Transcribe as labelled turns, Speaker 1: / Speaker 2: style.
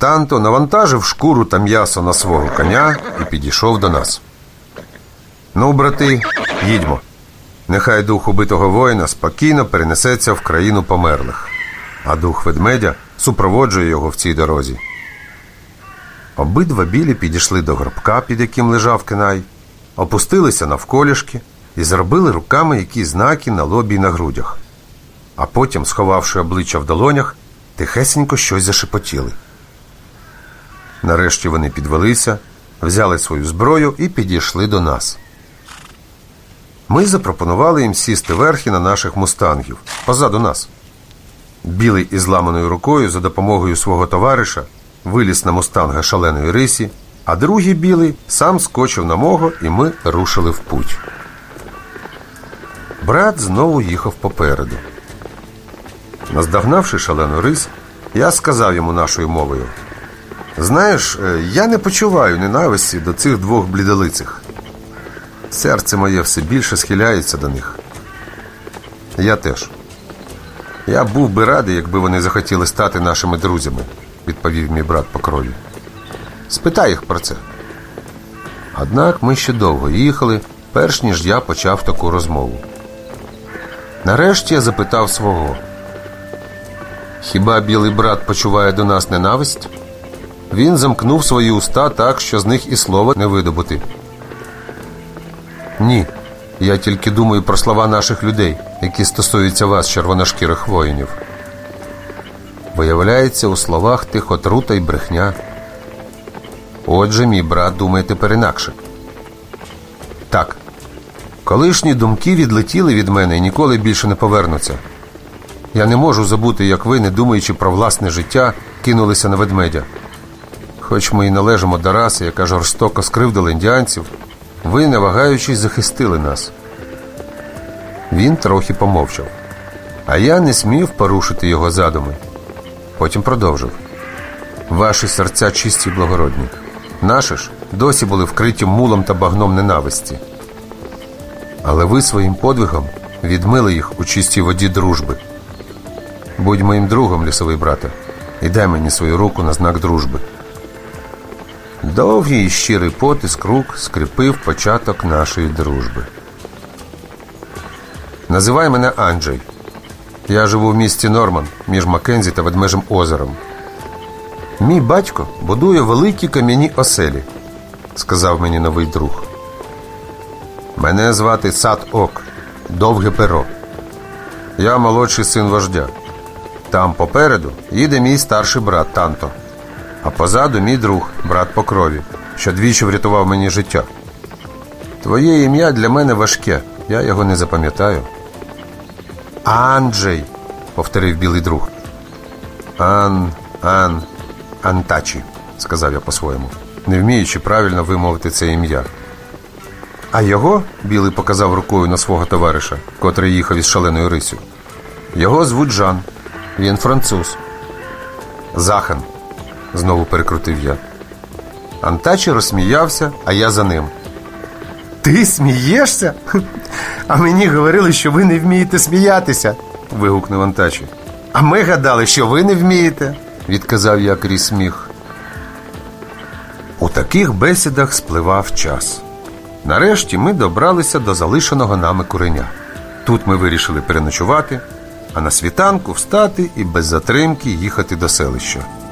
Speaker 1: Танто навантажив шкуру та м'ясо на свого коня і підійшов до нас. «Ну, брати, їдьмо. Нехай дух убитого воїна спокійно перенесеться в країну померлих, а дух ведмедя супроводжує його в цій дорозі». Обидва білі підійшли до гробка, під яким лежав Кенай, опустилися навколішки і зробили руками якісь знаки на лобі й на грудях. А потім, сховавши обличчя в долонях, тихесенько щось зашепотіли. Нарешті вони підвелися, взяли свою зброю і підійшли до нас. Ми запропонували їм сісти верхи на наших мустангів, позаду нас. Білий із зламаною рукою за допомогою свого товариша виліз на мустанга шаленої рисі, а другий білий сам скочив на мого, і ми рушили в путь. Брат знову їхав попереду. Наздогнавши шалену рись, я сказав йому нашою мовою: «Знаєш, я не почуваю ненависті до цих двох блідолицих. Серце моє все більше схиляється до них». «Я теж. Я був би радий, якби вони захотіли стати нашими друзями», – відповів мій брат по крові. «Спитай їх про це». Однак ми ще довго їхали, перш ніж я почав таку розмову. Нарешті я запитав свого: «Хіба білий брат почуває до нас ненависть?» Він замкнув свої уста так, що з них і слова не видобути. «Ні, я тільки думаю про слова наших людей, які стосуються вас, червоношкірих воїнів. Виявляється, у словах тих отрута й брехня. Отже, мій брат думає тепер інакше. Так, колишні думки відлетіли від мене і ніколи більше не повернуться. Я не можу забути, як ви, не думаючи про власне життя, кинулися на ведмедя. Хоч ми і належимо до раси, яка жорстоко скривдила індіанців, ви, не вагаючись, захистили нас». Він трохи помовчав, а я не смів порушити його задуми. Потім продовжив: «Ваші серця чисті й благородні. Наші ж досі були вкриті мулом та багном ненависті. Але ви своїм подвигом відмили їх у чистій воді дружби. Будь моїм другом, лісовий брате, і дай мені свою руку на знак дружби». Довгий і щирий потиск рук скріпив початок нашої дружби. «Називай мене Анджей. Я живу в місті Норман, між Маккензі та Ведмежим озером. Мій батько будує великі кам'яні оселі», – сказав мені новий друг. «Мене звати Сат-Ок, довге перо. Я молодший син вождя. Там попереду їде мій старший брат Танто, а позаду мій друг, брат по крові, що двічі врятував мені життя. Твоє ім'я для мене важке, я його не запам'ятаю». «Анджей», – повторив білий друг. Антачі», – сказав я по-своєму, не вміючи правильно вимовити це ім'я. «А його», – білий показав рукою на свого товариша, котрий їхав із шаленою рисю, «його звуть Жан, він француз». «Захан», – знову перекрутив я. Антачі розсміявся, а я за ним. «Ти смієшся? А мені говорили, що ви не вмієте сміятися», – вигукнув Антачі. «А ми гадали, що ви не вмієте», – відказав я крізь сміх. У таких бесідах спливав час. Нарешті ми добралися до залишеного нами куреня. Тут ми вирішили переночувати, а на світанку встати і без затримки їхати до селища.